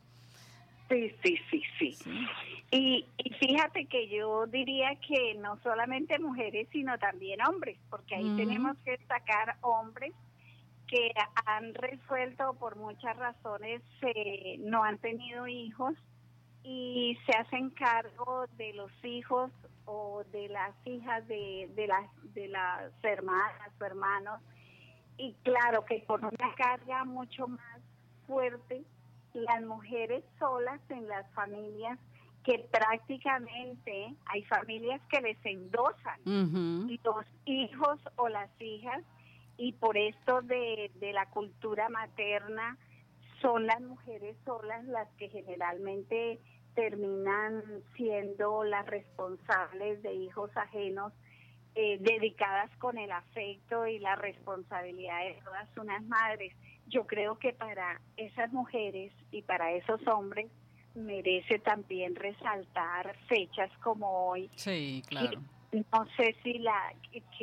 [SPEAKER 10] Sí. Y fíjate que yo diría que no solamente mujeres, sino también hombres, porque ahí tenemos que destacar hombres que han resuelto por muchas razones, no han tenido hijos y se hacen cargo de los hijos o de las hijas de las hermanas o hermanos, y claro que con una carga mucho más fuerte, las mujeres solas en las familias, que prácticamente hay familias que les endosan los hijos o las hijas, y por esto de la cultura materna son las mujeres solas las que generalmente terminan siendo las responsables de hijos ajenos, dedicadas con el afecto y la responsabilidad de todas unas madres. Yo creo que para esas mujeres y para esos hombres merece también resaltar fechas como hoy.
[SPEAKER 3] Sí, claro.
[SPEAKER 10] No sé si la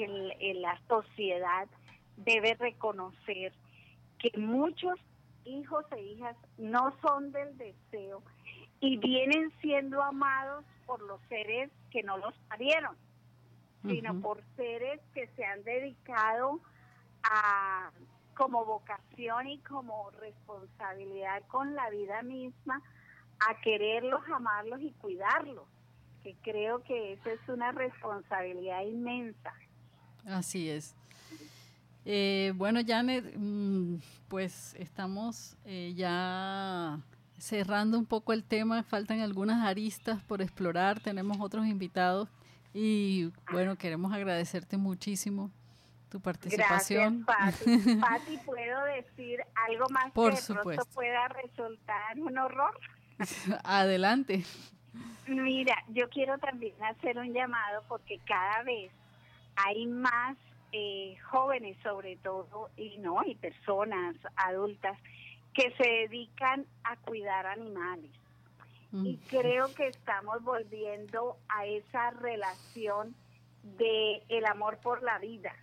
[SPEAKER 10] sociedad debe reconocer que muchos hijos e hijas no son del deseo y vienen siendo amados por los seres que no los parieron, sino por seres que se han dedicado a, como vocación y como responsabilidad con la vida misma, a quererlos, amarlos y cuidarlos, que creo que eso es una responsabilidad inmensa.
[SPEAKER 3] Así es. Bueno, Janet, pues estamos ya cerrando un poco el tema, faltan algunas aristas por explorar, tenemos otros invitados y bueno, queremos agradecerte muchísimo tu participación.
[SPEAKER 10] Gracias, Pati. ¿Puedo decir algo más
[SPEAKER 3] por
[SPEAKER 10] que
[SPEAKER 3] supuesto.
[SPEAKER 10] Pronto pueda resultar un horror?
[SPEAKER 3] Adelante.
[SPEAKER 10] Mira, yo quiero también hacer un llamado porque cada vez hay más jóvenes sobre todo y personas adultas que se dedican a cuidar animales. Y creo que estamos volviendo a esa relación de el amor por la vida,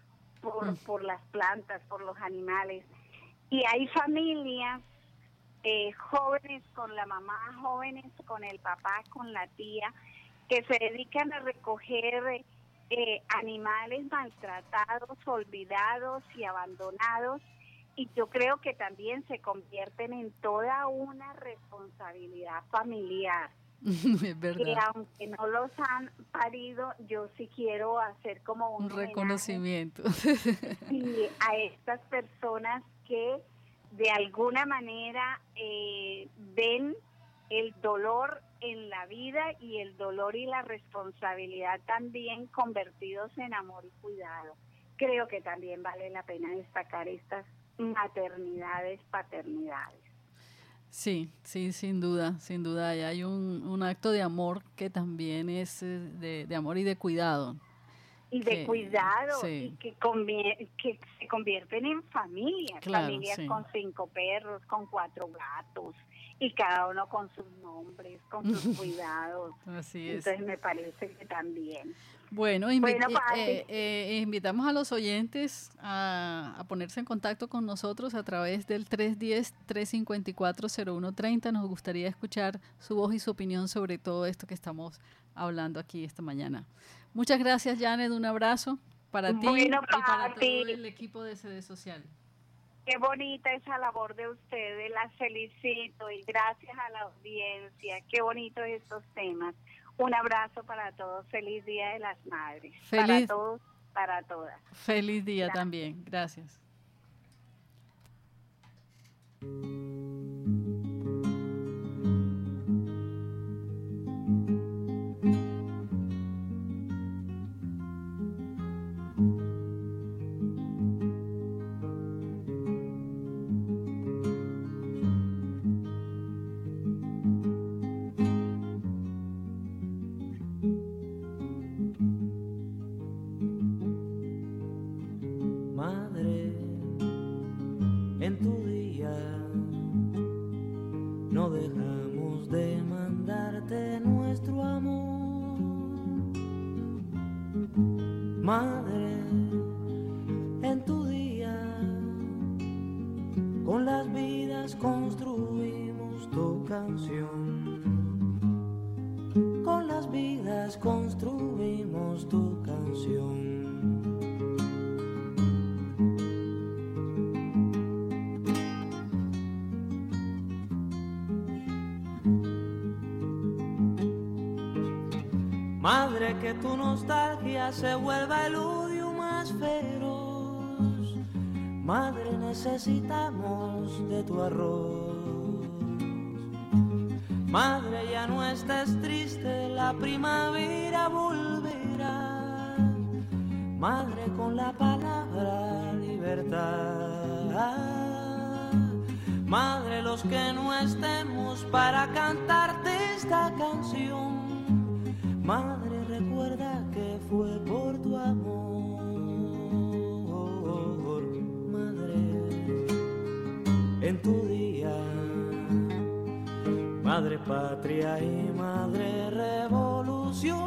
[SPEAKER 10] por las plantas, por los animales. Y hay familias jóvenes con la mamá, jóvenes con el papá, con la tía, que se dedican a recoger animales maltratados, olvidados y abandonados, y yo creo que también se convierten en toda una responsabilidad familiar.
[SPEAKER 3] Es verdad.
[SPEAKER 10] Que aunque no los han parido, yo sí quiero hacer como un homenaje
[SPEAKER 3] reconocimiento
[SPEAKER 10] a estas personas que de alguna manera ven el dolor en la vida y el dolor y la responsabilidad también convertidos en amor y cuidado. Creo que también vale la pena destacar estas maternidades, paternidades.
[SPEAKER 3] Sí, sin duda. Y hay un acto de amor que también es de amor y de cuidado.
[SPEAKER 10] Y de cuidado,
[SPEAKER 3] sí.
[SPEAKER 10] Y que se convierten en familias,
[SPEAKER 3] Claro,
[SPEAKER 10] familias
[SPEAKER 3] sí.
[SPEAKER 10] con 5 perros, con 4 gatos, y cada uno con sus nombres, con sus cuidados.
[SPEAKER 3] Así es.
[SPEAKER 10] Entonces me parece que también.
[SPEAKER 3] Bueno,
[SPEAKER 10] Pati.
[SPEAKER 3] invitamos a los oyentes a ponerse en contacto con nosotros a través del 310-354-0130. Nos gustaría escuchar su voz y su opinión sobre todo esto que estamos hablando aquí esta mañana. Muchas gracias, Janet. Un abrazo para ti y para todo el equipo de CD Social.
[SPEAKER 10] Qué bonita esa labor de ustedes, las felicito y gracias a la audiencia. Qué bonitos estos temas. Un abrazo para todos. Feliz Día de las Madres. Para todos, para todas.
[SPEAKER 3] Feliz día también. Gracias.
[SPEAKER 5] Madre, en tu día, con las vidas construimos tu canción. Con las vidas construimos tu canción. Madre, que tu nostalgia se vuelva el odio más feroz. Madre, necesitamos de tu arroz. Madre, ya no estés triste, la primavera volverá. Madre, con la palabra libertad. Madre, los que no estemos para cantarte esta canción. Madre, recuerda que fue por tu amor. Madre, en tu día, madre patria y madre revolución.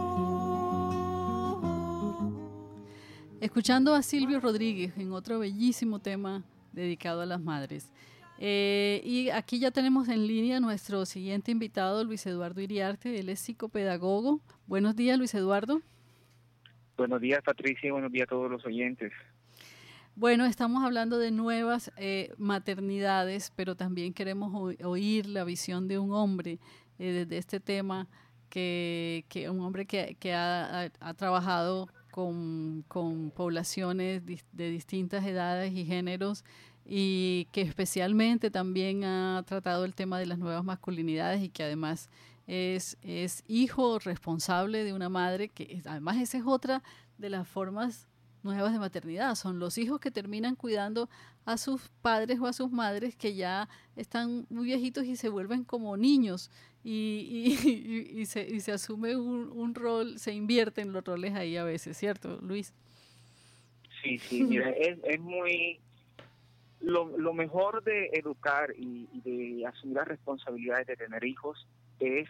[SPEAKER 3] Escuchando a Silvio Rodríguez en otro bellísimo tema dedicado a las madres. Y aquí ya tenemos en línea nuestro siguiente invitado, Luis Eduardo Iriarte. Él es psicopedagogo. Buenos días, Luis Eduardo.
[SPEAKER 11] Buenos días, Patricia, y buenos días a todos los oyentes.
[SPEAKER 3] Bueno, estamos hablando de nuevas maternidades, pero también queremos oír la visión de un hombre desde este tema, que un hombre que ha trabajado con poblaciones de distintas edades y géneros, y que especialmente también ha tratado el tema de las nuevas masculinidades, y que además es hijo responsable de una madre, que además esa es otra de las formas nuevas de maternidad. Son los hijos que terminan cuidando a sus padres o a sus madres que ya están muy viejitos y se vuelven como niños, y se asume un rol, se invierten los roles ahí a veces, ¿cierto, Luis?
[SPEAKER 11] Sí, mira, es muy... Lo mejor de educar y de asumir las responsabilidades de tener hijos es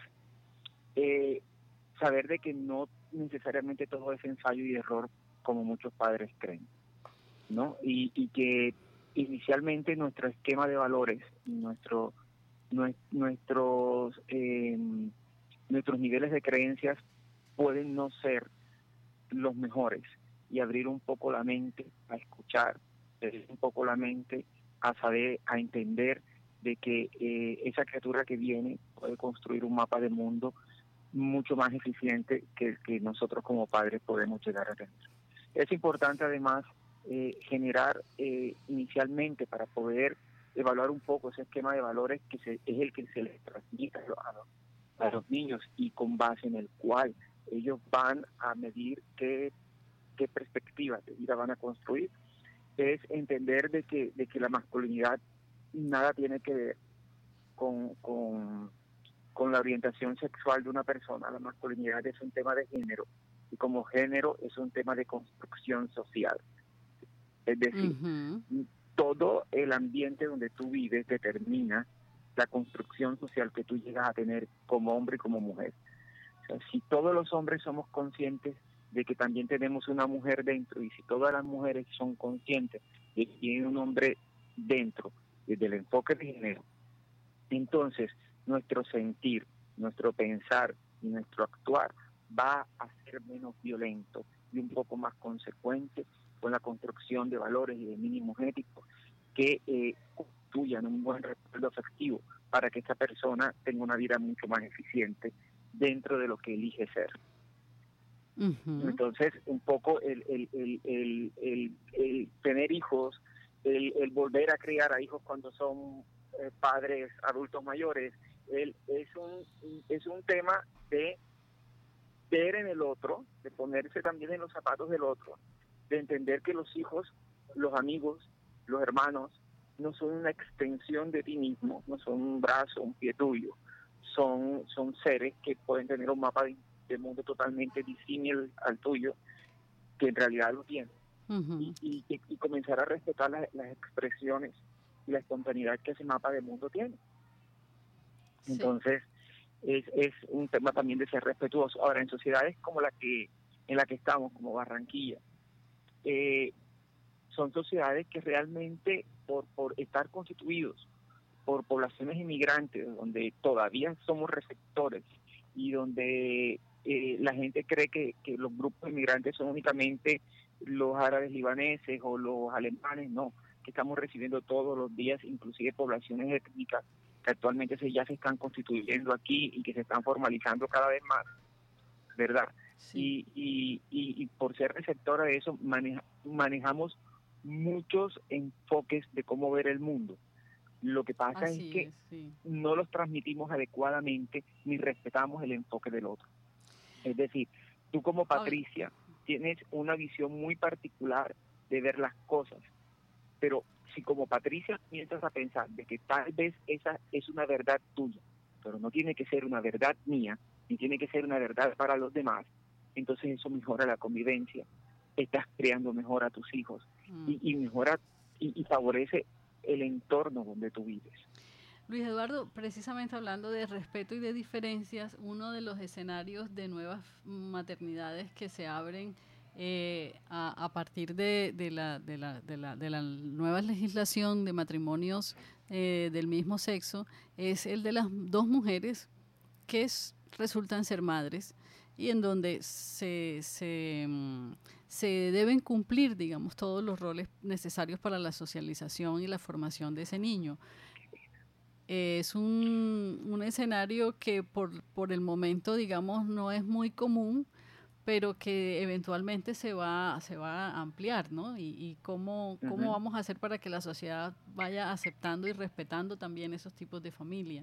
[SPEAKER 11] saber de que no necesariamente todo es ensayo y error como muchos padres creen. ¿no? Y que inicialmente nuestro esquema de valores, nuestros niveles de creencias pueden no ser los mejores, y abrir un poco la mente a escuchar, abrir un poco la mente a saber, a entender de que esa criatura que viene puede construir un mapa de mundo mucho más eficiente que el que nosotros como padres podemos llegar a tener. Es importante además generar inicialmente, para poder evaluar un poco ese esquema de valores que es el que se les transmite a los niños, y con base en el cual ellos van a medir qué perspectivas de vida van a construir, es entender de que la masculinidad nada tiene que ver con la orientación sexual de una persona. La masculinidad es un tema de género, y como género es un tema de construcción social. Es decir, todo el ambiente donde tú vives determina la construcción social que tú llegas a tener como hombre y como mujer. O sea, si todos los hombres somos conscientes de que también tenemos una mujer dentro, y si todas las mujeres son conscientes de que tienen un hombre dentro, desde el enfoque de género, entonces nuestro sentir, nuestro pensar y nuestro actuar va a ser menos violento y un poco más consecuente con la construcción de valores y de mínimos éticos que construyan un buen respaldo afectivo para que esta persona tenga una vida mucho más eficiente dentro de lo que elige ser. Entonces, un poco el tener hijos, el volver a criar a hijos cuando son padres adultos mayores, es un tema de ver en el otro, de ponerse también en los zapatos del otro, de entender que los hijos, los amigos, los hermanos, no son una extensión de ti mismo, no son un brazo, un pie tuyo, son seres que pueden tener un mapa de mundo totalmente disímil al tuyo, que en realidad lo tienen. Y comenzar a respetar las expresiones y la espontaneidad que ese mapa de mundo tiene. Sí. Entonces, es un tema también de ser respetuoso. Ahora, en sociedades como en la que estamos, como Barranquilla, son sociedades que realmente, por estar constituidos por poblaciones inmigrantes, donde todavía somos receptores y donde la gente cree que los grupos inmigrantes son únicamente los árabes libaneses o los alemanes, no, que estamos recibiendo todos los días, inclusive poblaciones étnicas que actualmente ya se están constituyendo aquí y que se están formalizando cada vez más, ¿verdad? Sí. Y por ser receptora de eso, manejamos muchos enfoques de cómo ver el mundo. Lo que pasa es que no los transmitimos adecuadamente ni respetamos el enfoque del otro. Es decir, tú como Patricia tienes una visión muy particular de ver las cosas, pero si como Patricia comienzas a pensar de que tal vez esa es una verdad tuya, pero no tiene que ser una verdad mía, ni tiene que ser una verdad para los demás, entonces eso mejora la convivencia, estás creando mejor a tus hijos y mejora y favorece el entorno donde tú vives.
[SPEAKER 3] Luis Eduardo, precisamente hablando de respeto y de diferencias, uno de los escenarios de nuevas maternidades que se abren a partir de la nueva legislación de matrimonios del mismo sexo es el de las dos mujeres que resultan ser madres y en donde se deben cumplir, digamos, todos los roles necesarios para la socialización y la formación de ese niño. Es un escenario que por el momento, digamos, no es muy común, pero que eventualmente se va a ampliar, ¿no? Y cómo vamos a hacer para que la sociedad vaya aceptando y respetando también esos tipos de familia.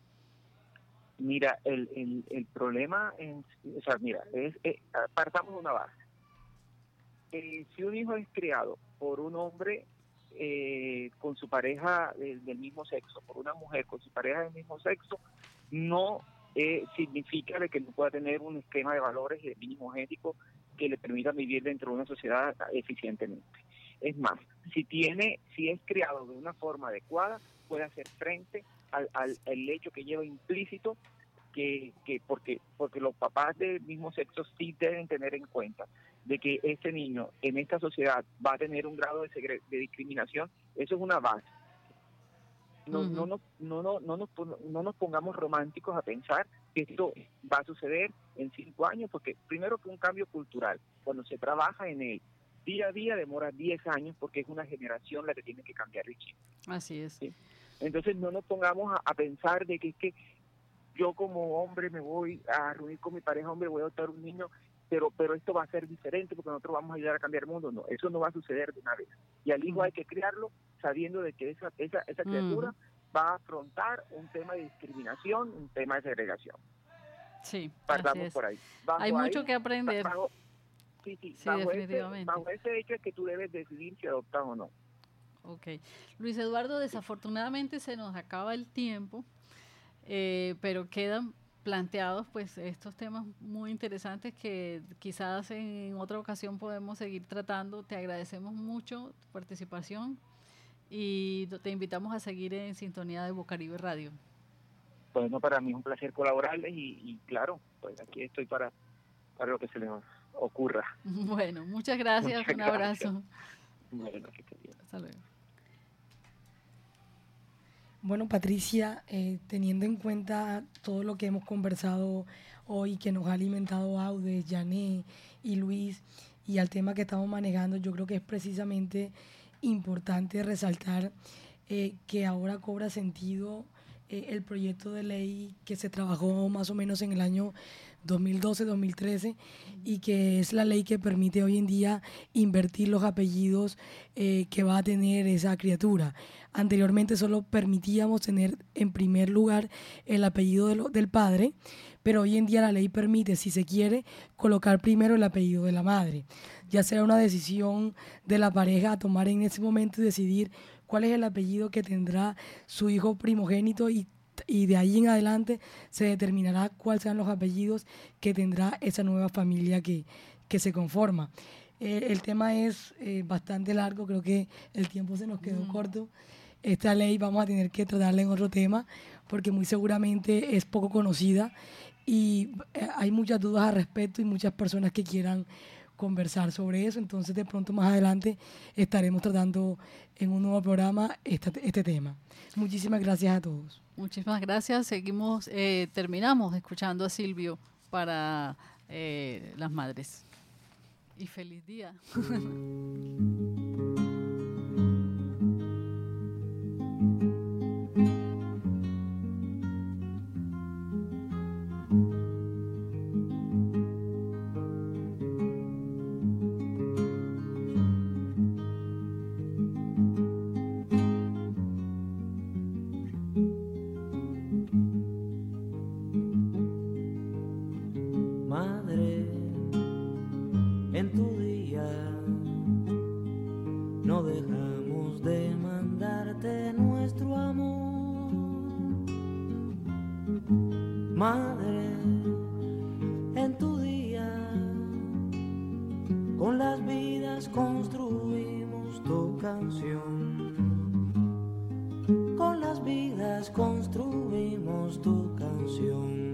[SPEAKER 11] Mira, el problema, partamos de una base. Si un hijo es criado por un hombre con su pareja del mismo sexo, por una mujer con su pareja del mismo sexo, no significa de que no pueda tener un esquema de valores y de mínimos éticos que le permita vivir dentro de una sociedad eficientemente. Es más, si es criado de una forma adecuada, puede hacer frente al hecho que lleva implícito porque los papás del mismo sexo sí deben tener en cuenta de que este niño en esta sociedad va a tener un grado de discriminación, eso es una base. No nos pongamos románticos a pensar que esto va a suceder en 5 años, porque primero que un cambio cultural, cuando se trabaja en él día a día demora 10 años, porque es una generación la que tiene que cambiar el chip.
[SPEAKER 3] Así es.
[SPEAKER 11] ¿Sí? Entonces no nos pongamos a pensar de que es que yo como hombre me voy a reunir con mi pareja hombre, voy a adoptar un niño, pero esto va a ser diferente porque nosotros vamos a ayudar a cambiar el mundo. No, eso no va a suceder de una vez. Y al hijo hay que criarlo sabiendo de que esa criatura va a afrontar un tema de discriminación, un tema de segregación.
[SPEAKER 3] Sí,
[SPEAKER 11] partamos por ahí.
[SPEAKER 3] Hay mucho que aprender.
[SPEAKER 11] Bajo
[SPEAKER 3] definitivamente.
[SPEAKER 11] Bajo ese hecho es que tú debes decidir si adoptas o no.
[SPEAKER 3] Ok. Luis Eduardo, desafortunadamente se nos acaba el tiempo, pero quedan planteados pues estos temas muy interesantes que quizás en otra ocasión podemos seguir tratando. Te agradecemos mucho tu participación y te invitamos a seguir en sintonía de Bocaribe Radio.
[SPEAKER 11] Bueno, para mí es un placer colaborarles y claro, pues aquí estoy para lo que se les ocurra.
[SPEAKER 3] Bueno, muchas gracias, un abrazo.
[SPEAKER 11] Bueno, que esté bien.
[SPEAKER 3] Hasta luego.
[SPEAKER 4] Bueno, Patricia, teniendo en cuenta todo lo que hemos conversado hoy, que nos ha alimentado Aude, Yané y Luis, y al tema que estamos manejando, yo creo que es precisamente importante resaltar que ahora cobra sentido el proyecto de ley que se trabajó más o menos en el año 2012-2013 y que es la ley que permite hoy en día invertir los apellidos que va a tener esa criatura. Anteriormente solo permitíamos tener en primer lugar el apellido del padre, pero hoy en día la ley permite, si se quiere, colocar primero el apellido de la madre. Ya será una decisión de la pareja a tomar en ese momento y decidir cuál es el apellido que tendrá su hijo primogénito y de ahí en adelante se determinará cuáles serán los apellidos que tendrá esa nueva familia que se conforma. El tema es bastante largo, creo que el tiempo se nos quedó corto. Esta ley vamos a tener que tratarla en otro tema porque muy seguramente es poco conocida y hay muchas dudas al respecto y muchas personas que quieran conversar sobre eso, entonces de pronto más adelante estaremos tratando en un nuevo programa este tema. Muchísimas gracias a todos.
[SPEAKER 3] Muchísimas gracias. Terminamos escuchando a Silvio para las madres. Y feliz día.
[SPEAKER 12] Madre, en tu día, con las vidas construimos tu canción. Con las vidas construimos tu canción.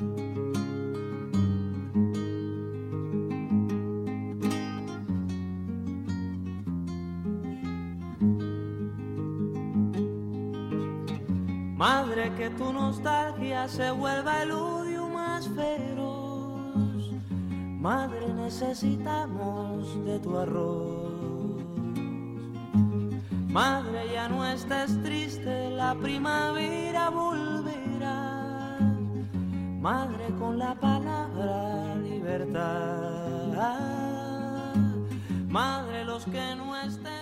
[SPEAKER 12] Madre, que tu nostalgia se vuelva el odio más feroz. Madre, necesitamos de tu arroz. Madre, ya no estés triste, la primavera volverá. Madre, con la palabra libertad. Madre, los que no estén